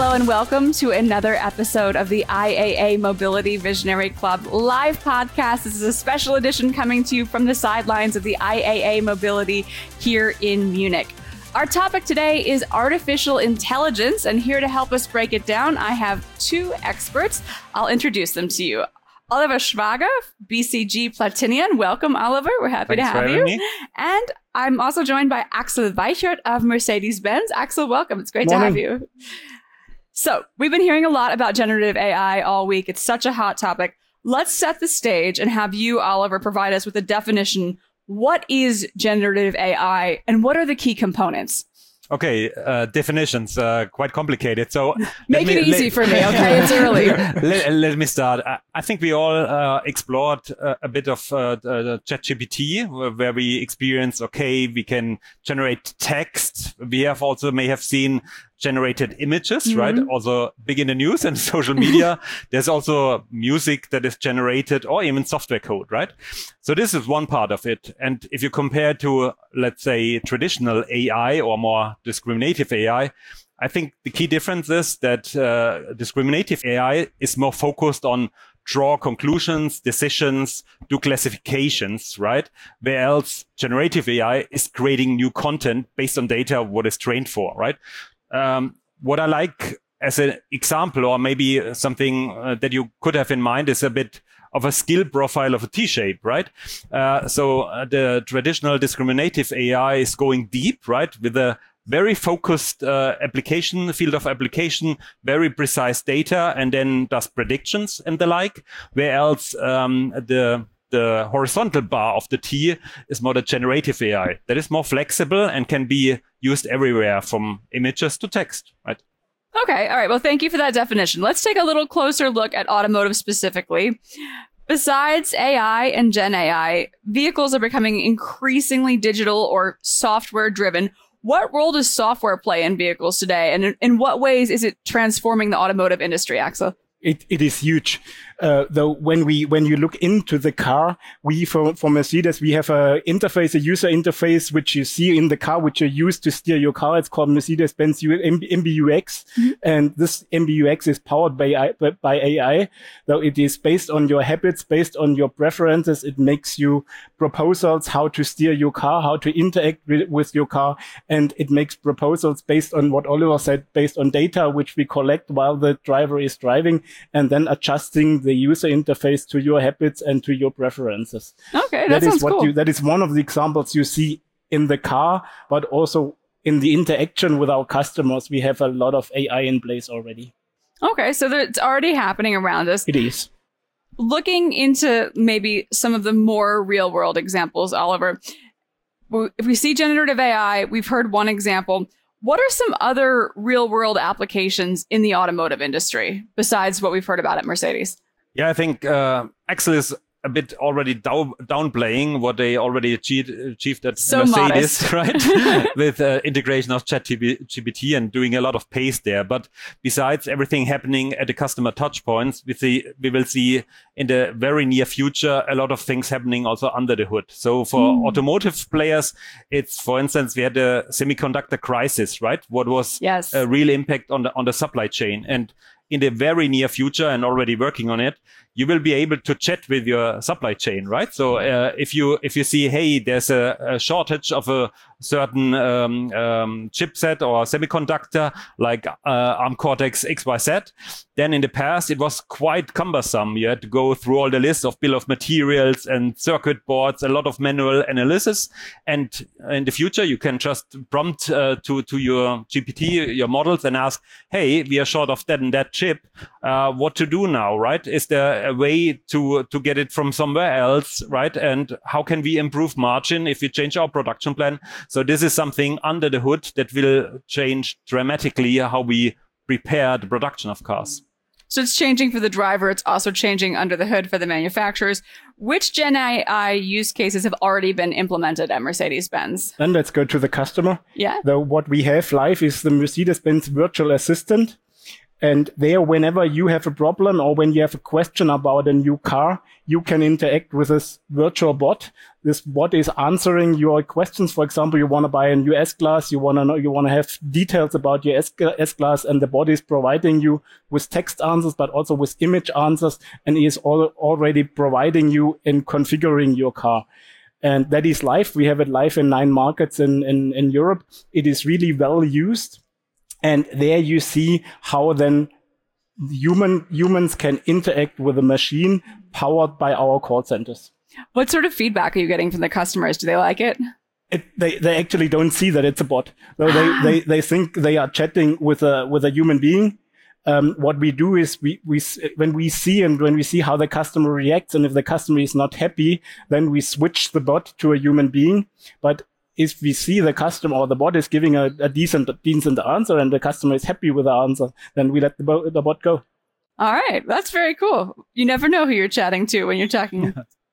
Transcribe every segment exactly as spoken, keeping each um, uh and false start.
Hello and welcome to another episode of the I A A Mobility Visionary Club live podcast. This is a special edition coming to you from the sidelines of the I A A Mobility here in Munich. Our topic today is artificial intelligence, and here to help us break it down, I have two experts. I'll introduce them to you. Oliver Schwager, B C G Platinion. Welcome, Oliver. We're happy Thanks to have for you. Me. And I'm also joined by Axel Weichert of Mercedes-Benz. Axel, welcome. It's great Morning. to have you. So we've been hearing a lot about generative A I all week. It's such a hot topic. Let's set the stage and have you, Oliver, provide us with a definition. What is generative A I and what are the key components? Okay, uh, definitions, uh, quite complicated. So Make let it me, easy let, for me, okay? It's early. let, let me start. I, I think we all uh, explored uh, a bit of uh, the ChatGPT, where, where we experience, okay, we can generate text. We have also may have seen generated images, mm-hmm. right? Also big in the news and social media. There's also music that is generated or even software code, right? So this is one part of it. And if you compare to, let's say, traditional A I or more discriminative A I, I think the key difference is that uh, discriminative A I is more focused on draw conclusions, decisions, do classifications, right? Where else generative A I is creating new content based on data what is trained for, right? Um, what I like as an example, or maybe something uh, that you could have in mind, is a bit of a skill profile of a T-shape, right? Uh, so uh, the traditional discriminative A I is going deep, right? With a very focused uh, application, field of application, very precise data, and then does predictions and the like. Where else um, the the horizontal bar of the T is more the generative A I that is more flexible and can be used everywhere from images to text, right? Okay. All right. Well, thank you for that definition. Let's take a little closer look at automotive specifically. Besides A I and Gen A I, vehicles are becoming increasingly digital or software driven. What role does software play in vehicles today? And in, in what ways is it transforming the automotive industry, Axel? It, it is huge. Uh, though when we, when you look into the car, we, for, for Mercedes, we have a interface, a user interface, which you see in the car, which you use to steer your car. It's called Mercedes-Benz M B U X. Mm-hmm. And this M B U X is powered by, by A I. Though it is based on your habits, based on your preferences. It makes you proposals how to steer your car, how to interact with, with your car. And it makes proposals based on what Oliver said, based on data, which we collect while the driver is driving, and then adjusting the user interface to your habits and to your preferences. Okay, that, that sounds is what cool. You, that is one of the examples you see in the car, but also in the interaction with our customers. We have a lot of A I in place already. Okay, so there, it's already happening around us. It is. Looking into maybe some of the more real world examples, Oliver, if we see generative A I, we've heard one example. What are some other real world applications in the automotive industry besides what we've heard about at Mercedes? Yeah, I think uh, Axel is a bit already down, downplaying what they already achieved, achieved at so Mercedes, right? With uh, integration of ChatGPT and doing a lot of pace there. But besides everything happening at the customer touch points, we see, we will see in the very near future a lot of things happening also under the hood. So for mm. automotive players, it's, for instance, we had a semiconductor crisis, right? What was yes. a real impact on the on the supply chain. And in the very near future, and already working on it, you will be able to chat with your supply chain, right? So uh, if you if you see, hey, there's a, a shortage of a certain um, um, chipset or semiconductor like uh, ARM Cortex X Y Z, then in the past it was quite cumbersome. You had to go through all the list of bill of materials and circuit boards, a lot of manual analysis. And in the future, you can just prompt uh, to to your G P T, your models, and ask, hey, we are short of that and that chip. Uh, what to do now, right? Is there a way to to get it from somewhere else, right? And how can we improve margin if we change our production plan? So this is something under the hood that will change dramatically how we prepare the production of cars. So it's changing for the driver. It's also changing under the hood for the manufacturers. Which Gen A I use cases have already been implemented at Mercedes-Benz? Then let's go to the customer. Yeah. The, what we have live is the Mercedes-Benz virtual assistant. And there, whenever you have a problem or when you have a question about a new car, you can interact with this virtual bot. This bot is answering your questions. For example, you want to buy a new S-Class, you want to know, you want to have details about your S-Class, and the bot is providing you with text answers, but also with image answers, and is all, already providing you in configuring your car. And that is live. We have it live in nine markets in, in, in Europe. It is really well used. And there you see how then human humans can interact with a machine powered by our call centers. What sort of feedback are you getting from the customers? Do they like it? It, they they actually don't see that it's a bot. So they, they they think they are chatting with a with a human being. Um, what we do is we we when we see and when we see how the customer reacts, and if the customer is not happy, then we switch the bot to a human being. But if we see the customer or the bot is giving a, a decent decent answer and the customer is happy with the answer, then we let the, bo- the bot go. All right. That's very cool. You never know who you're chatting to when you're talking.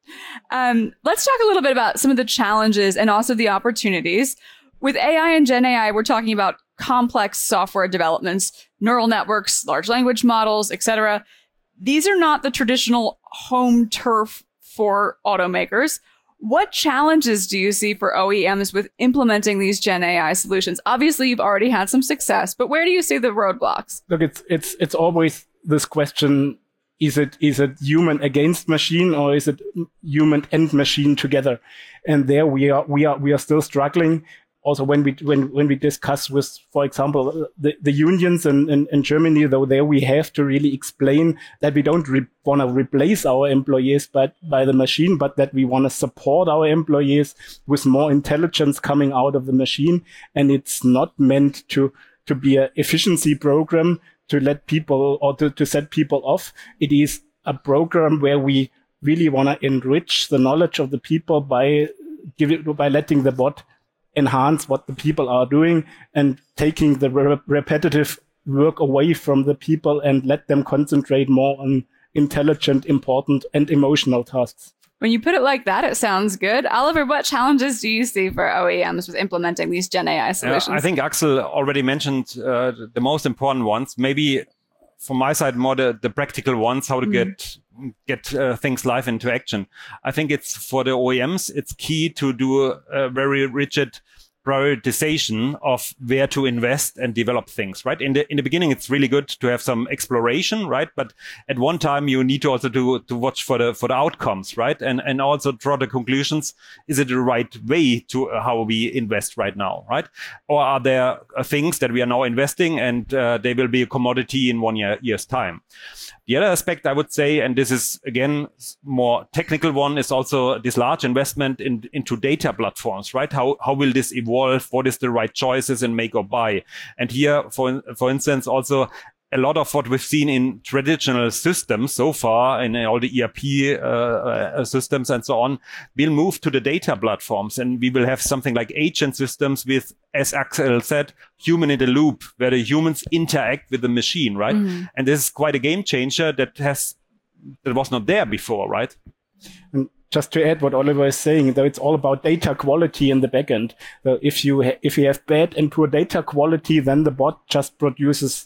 um, let's talk a little bit about some of the challenges and also the opportunities. With A I and Gen A I, we're talking about complex software developments, neural networks, large language models, et cetera. These are not the traditional home turf for automakers. What challenges do you see for O E Ms with implementing these Gen A I solutions? Obviously, you've already had some success, but where do you see the roadblocks? Look, it's it's it's always this question: is it is it human against machine, or is it human and machine together? And there we are we are we are still struggling. Also, when we when when we discuss with, for example, the, the unions in, in, in Germany, though, there we have to really explain that we don't re- want to replace our employees by, by the machine, but that we want to support our employees with more intelligence coming out of the machine. And it's not meant to to be an efficiency program to let people or to, to set people off. It is a program where we really want to enrich the knowledge of the people by give it, by letting the bot enhance what the people are doing and taking the re- repetitive work away from the people and let them concentrate more on intelligent, important, and emotional tasks. When you put it like that, it sounds good. Oliver, what challenges do you see for O E Ms with implementing these Gen A I solutions? Uh, I think Axel already mentioned uh, the most important ones. Maybe from my side, more the, the practical ones, how to mm-hmm. get get uh, things live into action. I think it's for the O E Ms, it's key to do a, a very rigid prioritization of where to invest and develop things, right? In the in the beginning, it's really good to have some exploration, right? But at one time, you need to also do to watch for the for the outcomes, right? And and also draw the conclusions. Is it the right way to uh, how we invest right now, right? Or are there uh, things that we are now investing and uh, they will be a commodity in one year year's time? The other aspect I would say, and this is again more technical one, is also this large investment in, into data platforms, right? How how will this evolve? What is the right choices in make or buy? And here, for for instance, also a lot of what we've seen in traditional systems so far, in all the E R P uh, uh, systems and so on, will move to the data platforms, and we will have something like agent systems with, as Axel said, human in the loop, where the humans interact with the machine, right? Mm-hmm. And this is quite a game changer that has that was not there before, right? And just to add what Oliver is saying, though, it's all about data quality in the backend. So if you ha- if you have bad and poor data quality, then the bot just produces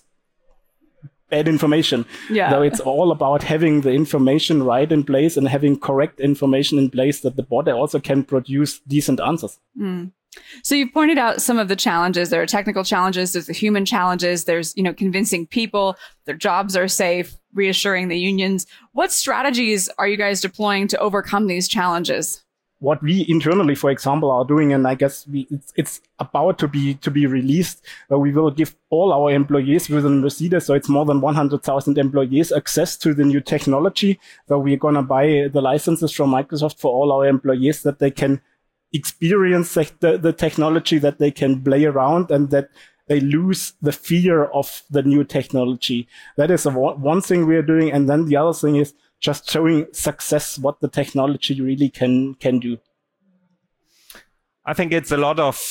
bad information. Yeah. So it's all about having the information right in place and having correct information in place that the bot also can produce decent answers. Mm. So you've pointed out some of the challenges. There are technical challenges. There's the human challenges. There's, you know, convincing people their jobs are safe, reassuring the unions. What strategies are you guys deploying to overcome these challenges? What we internally, for example, are doing, and I guess we, it's, it's about to be to be released, uh, we will give all our employees within Mercedes, so it's more than one hundred thousand employees, access to the new technology. So we're going to buy the licenses from Microsoft for all our employees that they can experience the, the technology, that they can play around, and that they lose the fear of the new technology. That is a, one thing we are doing. And then the other thing is just showing success, what the technology really can can do. I think it's a lot of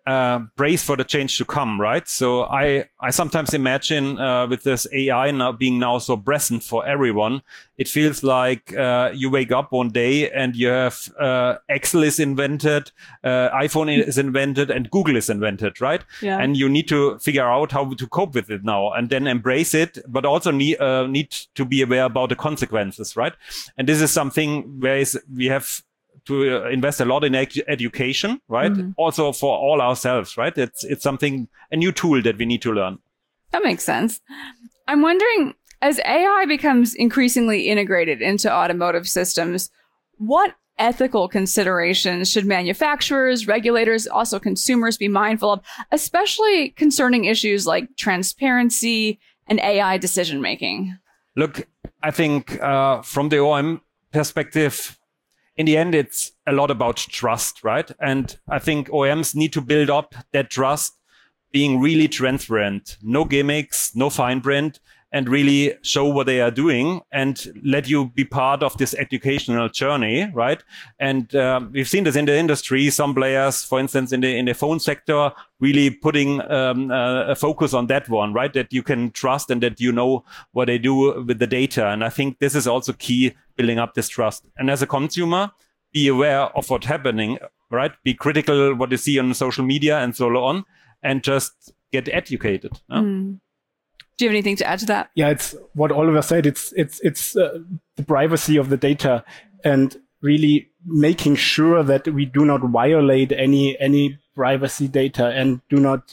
uh, brace for the change to come, right? So I, I sometimes imagine uh, with this A I now being now so present for everyone, it feels like uh, you wake up one day and you have uh, Excel is invented, uh, iPhone is invented, and Google is invented, right? Yeah. And you need to figure out how to cope with it now, and then embrace it, but also need uh, need to be aware about the consequences, right? And this is something where is we have to invest a lot in ed- education, right? Mm-hmm. Also for all ourselves, right? It's it's something, a new tool that we need to learn. That makes sense. I'm wondering, as A I becomes increasingly integrated into automotive systems, what ethical considerations should manufacturers, regulators, also consumers be mindful of, especially concerning issues like transparency and A I decision making? Look, I think uh, from the O E M perspective, in the end, it's a lot about trust, right? And I think O E Ms need to build up that trust, being really transparent, no gimmicks, no fine print, and really show what they are doing and let you be part of this educational journey, right? And uh, we've seen this in the industry. Some players, for instance, in the in the phone sector, really putting um, uh, a focus on that one, right? That you can trust and that you know what they do with the data. And I think this is also key, building up this trust. And as a consumer, be aware of what's happening, right? Be critical what you see on social media and so on, and just get educated. Yeah? Mm. Do you have anything to add to that? Yeah, it's what Oliver said. It's it's it's uh, the privacy of the data, and really making sure that we do not violate any any privacy data and do not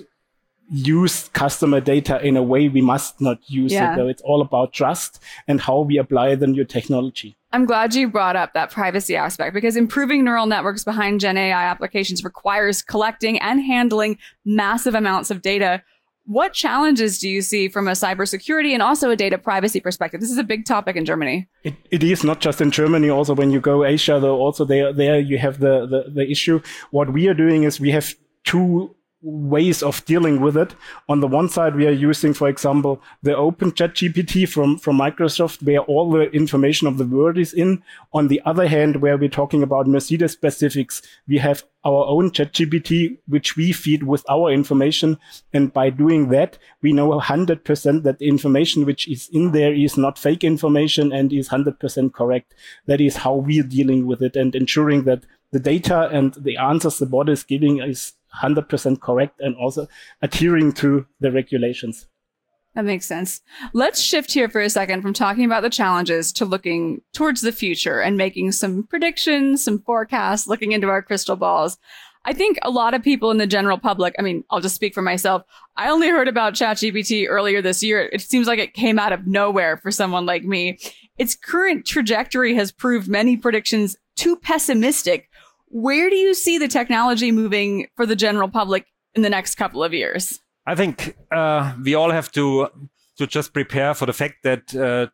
use customer data in a way we must not use yeah. it. So it's all about trust and how we apply the new technology. I'm glad you brought up that privacy aspect, because improving neural networks behind Gen A I applications requires collecting and handling massive amounts of data. What challenges do you see from a cybersecurity and also a data privacy perspective? This is a big topic in Germany. It, it is not just in Germany. Also, when you go Asia, though, also there, there you have the, the, the issue. What we are doing is we have two ways of dealing with it. On the one side, we are using, for example, the open ChatGPT from, from Microsoft, where all the information of the world is in. On the other hand, where we're talking about Mercedes specifics, we have our own ChatGPT, which we feed with our information. And by doing that, we know one hundred percent that the information which is in there is not fake information and is one hundred percent correct. That is how we're dealing with it and ensuring that the data and the answers the bot is giving is one hundred percent correct and also adhering to the regulations. That makes sense. Let's shift here for a second from talking about the challenges to looking towards the future and making some predictions, some forecasts, looking into our crystal balls. I think a lot of people in the general public, I mean, I'll just speak for myself. I only heard about ChatGPT earlier this year. It seems like it came out of nowhere for someone like me. Its current trajectory has proved many predictions too pessimistic. Where do you see the technology moving for the general public in the next couple of years? I think uh, we all have to to just prepare for the fact that uh,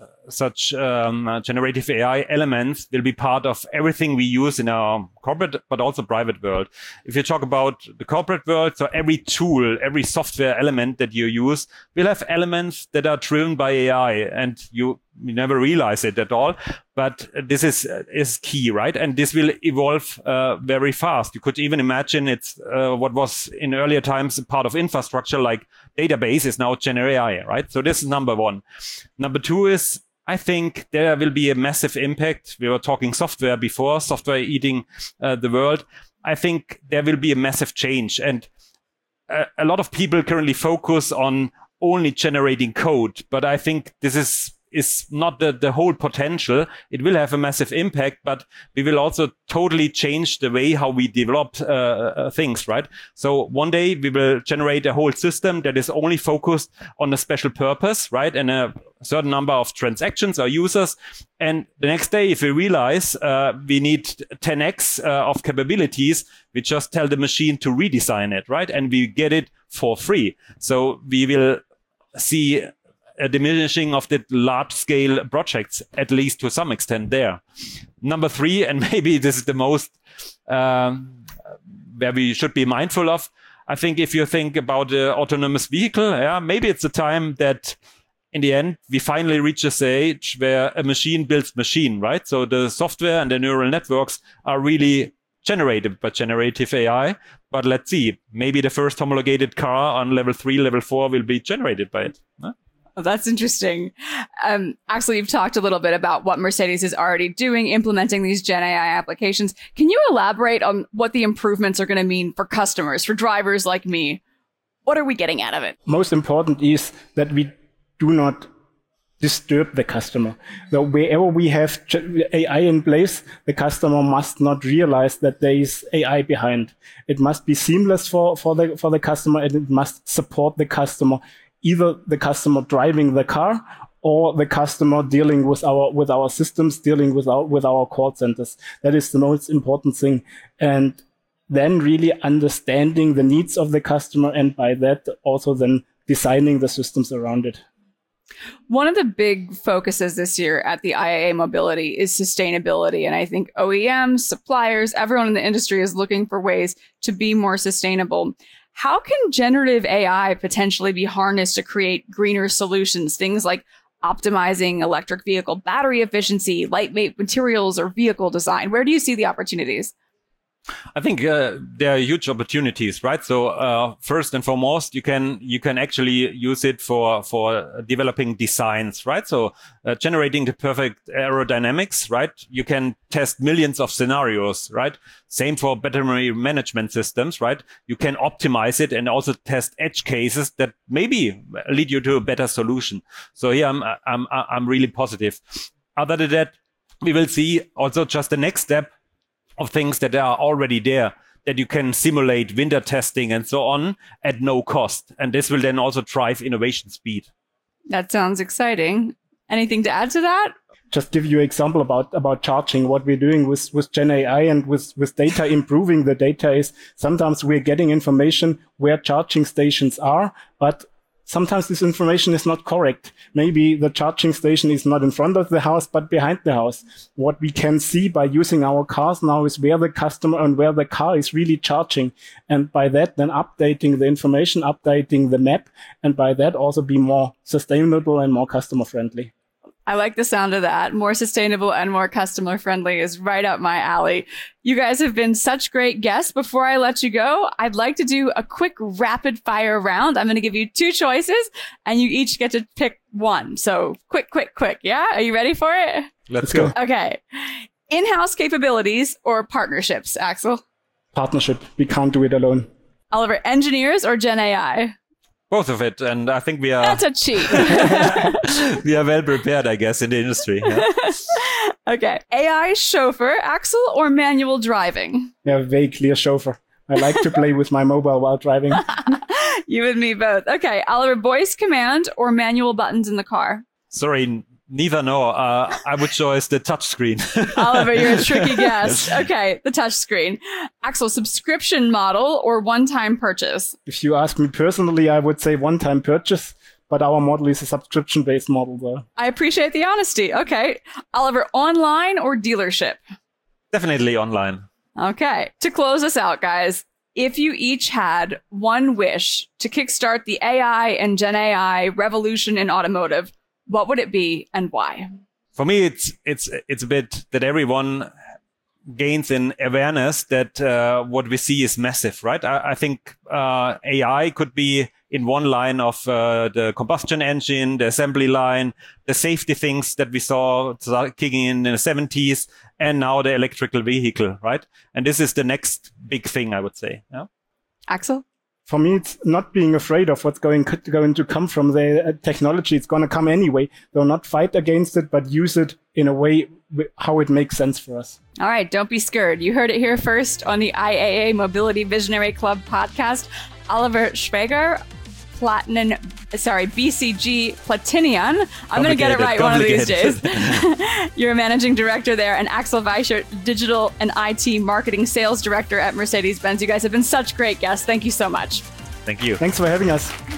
such um, uh, generative A I elements will be part of everything we use in our corporate but also private world. If you talk about the corporate world, so every tool, every software element that you use will have elements that are driven by A I, and you, you never realize it at all. But this is is key, right? And this will evolve uh, very fast. You could even imagine it's uh, what was in earlier times part of infrastructure, like database, is now Gen A I, right? So this is number one. Number two is, I think there will be a massive impact. We were talking software before, software eating uh, the world. I think there will be a massive change. And a, a lot of people currently focus on only generating code. But I think this is is not the, the whole potential. It will have a massive impact, but we will also totally change the way how we develop uh, uh, things, right? So one day we will generate a whole system that is only focused on a special purpose, right? And a certain number of transactions or users. And the next day, if we realize uh, we need ten x uh, of capabilities, we just tell the machine to redesign it, right? And we get it for free. So we will see a diminishing of the large-scale projects, at least to some extent there. Number three, and maybe this is the most um, where we should be mindful of, I think if you think about the autonomous vehicle, yeah, maybe it's a time that in the end, we finally reach a stage where a machine builds machine, right? So the software and the neural networks are really generated by generative A I. But let's see, maybe the first homologated car on level three, level four will be generated by it. Huh? Oh, that's interesting. Um, Axel, you've talked a little bit about what Mercedes is already doing, implementing these Gen A I applications. Can you elaborate on what the improvements are going to mean for customers, for drivers like me? What are we getting out of it? Most important is that we do not disturb the customer. So wherever we have A I in place, the customer must not realize that there is A I behind. It must be seamless for, for the for the customer, and it must support the customer, either the customer driving the car or the customer dealing with our with our systems, dealing with our with our call centers. That is the most important thing. And then really understanding the needs of the customer, and by that also then designing the systems around it. One of the big focuses this year at the I A A Mobility is sustainability. And I think O E Ms, suppliers, everyone in the industry is looking for ways to be more sustainable. How can generative A I potentially be harnessed to create greener solutions? Things like optimizing electric vehicle battery efficiency, lightweight materials, or vehicle design. Where do you see the opportunities? I think uh, there are huge opportunities, right? So uh, first and foremost, you can you can actually use it for for developing designs, right? So uh, generating the perfect aerodynamics, right? You can test millions of scenarios, right? Same for battery management systems, right? You can optimize it and also test edge cases that maybe lead you to a better solution. So here I'm I'm I'm really positive. Other than that, we will see also just the next step of things that are already there, that you can simulate winter testing and so on at no cost. And this will then also drive innovation speed. That sounds exciting. Anything to add to that? Just give you an example about, about charging. What we're doing with, with Gen A I and with, with data, improving the data is sometimes we're getting information where charging stations are, but sometimes this information is not correct. Maybe the charging station is not in front of the house, but behind the house. What we can see by using our cars now is where the customer and where the car is really charging. And by that, then updating the information, updating the map, and by that also be more sustainable and more customer friendly. I like the sound of that. More sustainable and more customer friendly is right up my alley. You guys have been such great guests. Before I let you go, I'd like to do a quick rapid fire round. I'm going to give you two choices and you each get to pick one. So quick, quick, quick. Yeah. Are you ready for it? Let's go. Okay. In-house capabilities or partnerships, Axel? Partnership. We can't do it alone. Oliver, engineers or Gen A I? Both of it, and I think we are. That's a cheat. We are well prepared, I guess, in the industry. Yeah. Okay, A I chauffeur, Axel, or manual driving? Yeah, very clear chauffeur. I like to play with my mobile while driving. You and me both. Okay, Oliver, voice command or manual buttons in the car? Sorry, neither nor. Uh, I would choose the touch screen. Oliver, you're a tricky guest. Okay, the touch screen. Axel, subscription model or one-time purchase? If you ask me personally, I would say one-time purchase, but our model is a subscription-based model, though. I appreciate the honesty. Okay. Oliver, online or dealership? Definitely online. Okay. To close us out, guys, if you each had one wish to kickstart the A I and Gen A I revolution in automotive, what would it be and why? For me, it's it's it's a bit that everyone gains in awareness that uh, what we see is massive, right? I, I think uh, A I could be in one line of uh, the combustion engine, the assembly line, the safety things that we saw kicking in in the seventies, and now the electrical vehicle, right? And this is the next big thing, I would say. Yeah? Axel? For me, it's not being afraid of what's going, going to come from the technology. It's going to come anyway. So not fight against it, but use it in a way how it makes sense for us. All right, don't be scared. You heard it here first on the I A A Mobility Visionary Club podcast. Oliver Schweger, Platinum, sorry, B C G Platinian. I'm going to get it right one of these days. You're a managing director there, and Axel Weichert, digital and I T marketing sales director at Mercedes-Benz. You guys have been such great guests. Thank you so much. Thank you. Thanks for having us.